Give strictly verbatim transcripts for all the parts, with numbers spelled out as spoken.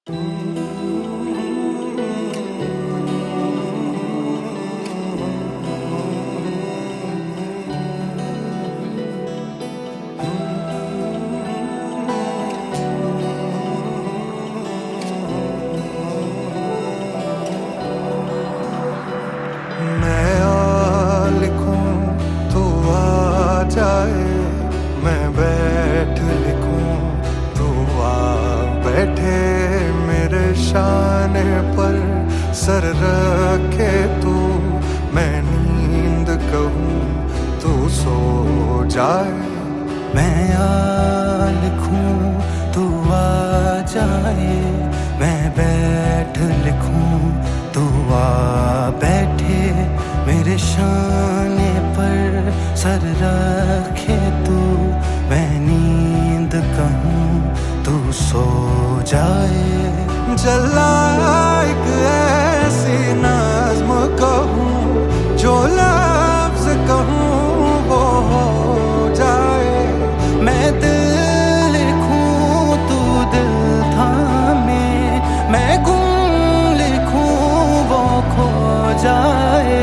मैं बैठ लिखूं तू आ बैठे मेरे शाने पर सर रखे तू, मैं नींद कहूं तू सो जाए। मैं आ लिखूं तू आ जाए, मैं बैठ लिखूं तू आ बैठे मेरे शाने पर सर रखे तू, मैं नींद कहूं तू सो जाए। जला एक ऐसी नज़्म कहूं जो लफ्ज़ कहूं वो हो जाए। मैं दिल लिखूं तू दिल थामे, मैं गुम लिखूं वो खो जाए।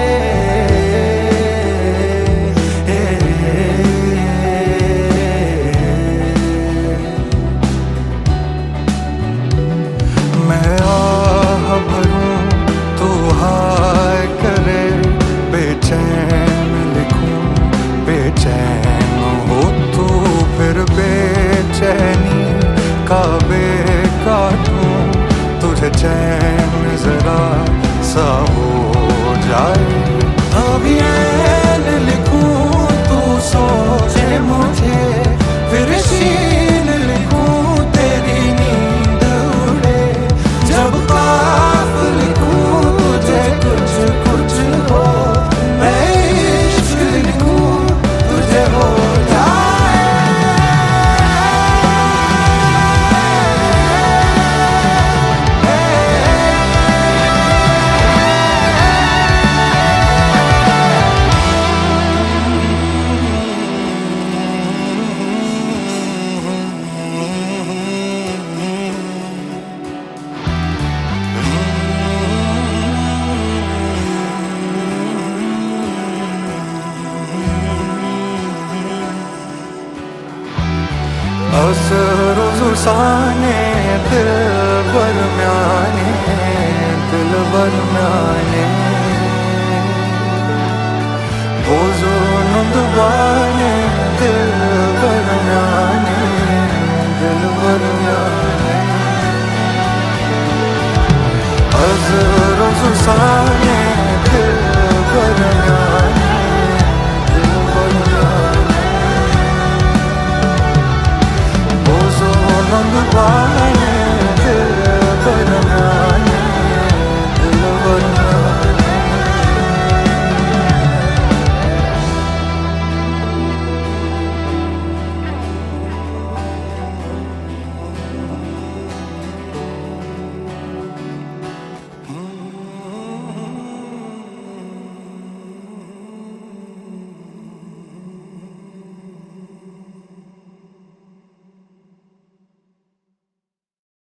मैं आह भरूं तू हाय करे, बेचैन लिखूं बेचैन हो तू, फिर बेचैनी का बे काटूं तुझे चैन जरा सा हो जाए। अभी ऐन लिखूं तू सोचे मुझे, फिर शीन लिखूं तेरी नींद उड़े, जब काफ लिखूं तुझे कुछ कुछ हो, मैं इश्क लिखूं तुझे हो जाए। असर जुसाने दिल बरम्याने दिल बरम्याने